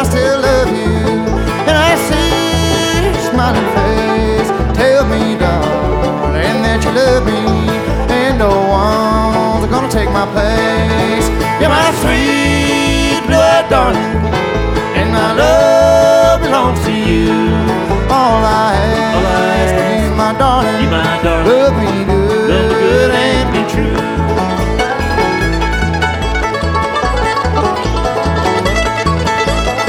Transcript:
still love you. And I see your smiling face. Tell me, darling, that you love me. And no one's gonna take my place. You're my sweet blood darling, and my love belongs to you. All I ask is, my darling, You my darling, love me good.